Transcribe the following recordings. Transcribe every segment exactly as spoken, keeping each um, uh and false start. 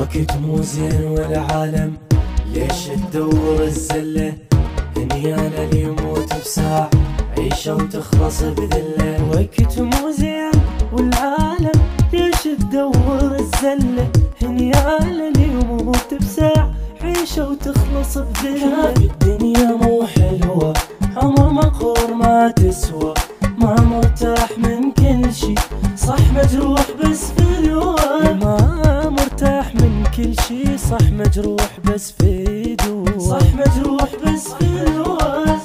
وقت مو زين والعالم ليش تدور الزلة؟ هنيانا اللي يموت بساعة عيشة وتخلص بذلة. وقت مو زين والعالم ليش تدور الزلة؟ هنيانا اللي يموت بساعة عيشة وتخلص بذلة. الدنيا مو حلوة عمر مقهور ما تسوى، ما مرتاح من كل شي صح مجروح بس في دوا. ما مرتاح من كل شي صح مجروح بس في دوا. صح مجروح بس في دوا.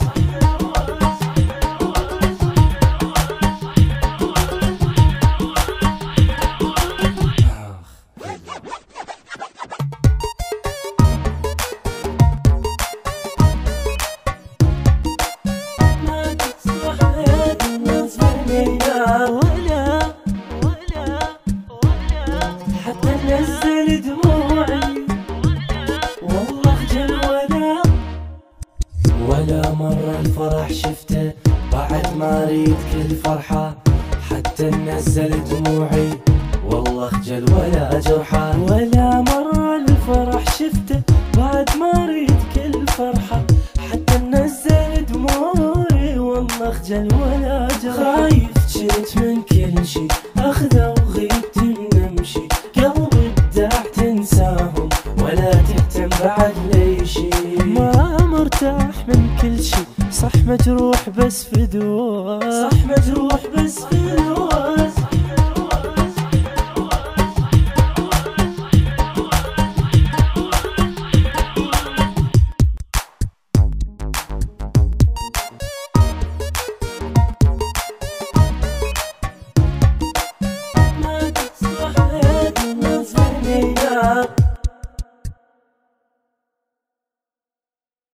ولا ولا ولا حتى نزل دموعي والله خجل. ولا ولا مرة الفرح شفته بعد ما اريد كل فرحة، حتى نزل دموعي والله خجل ولا جرحة. ولا مرة الفرح شفته بعد ما اريد كل فرحة، حتى نزل دموعي والله خجل ولا جرحة. خايف جيت من كل شي اخذه وغيبت نمشي، قلبي بداع تنساهم ولا تهتم بعد لي شي. ما مرتاح من كل شي صح مجروح بس في دوا. صح مجروح بس في دوا.